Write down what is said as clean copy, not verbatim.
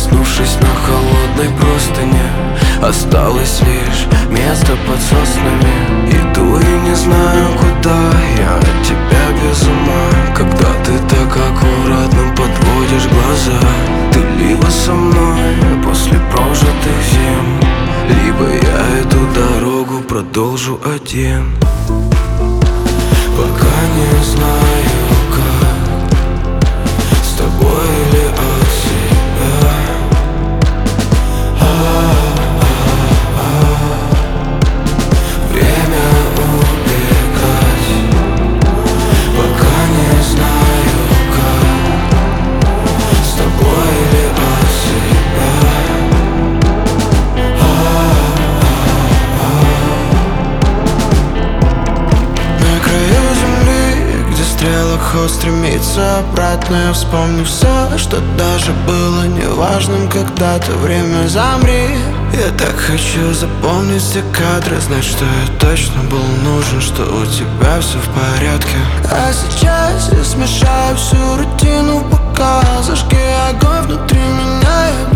проснувшись на холодной простыне, осталось лишь место под соснами. Иду и не знаю куда, я от тебя без ума. Когда ты так аккуратно подводишь глаза, ты либо со мной после прожитых зим, либо я эту дорогу продолжу один. Пока не знаю как, с тобой или от себя. Время убегать. Пока не знаю как, с тобой или от себя. На краю земли, где стрелок ход стремится обратно, я вспомню все, что даже было неважным когда-то. Время замри. Я так хочу запомнить все кадры, знать, что я точно был нужен, что у тебя все в порядке. А сейчас я смешаю всю рутину, пока зажги огонь внутри меня. Я